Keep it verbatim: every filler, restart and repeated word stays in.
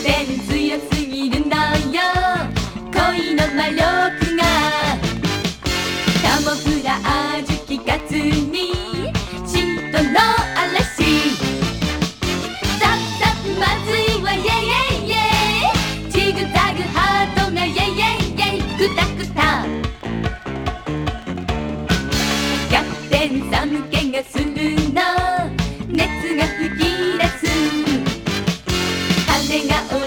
点強すぎるのよ恋の魔力が。カモフラージュ効かずに嫉妬の嵐。ザッザッまずいわイェイイェイイェイ。ジグザグハートがイェイイェイイェイ。クタクタ逆転寒気がするの。熱が吹き出す。羽が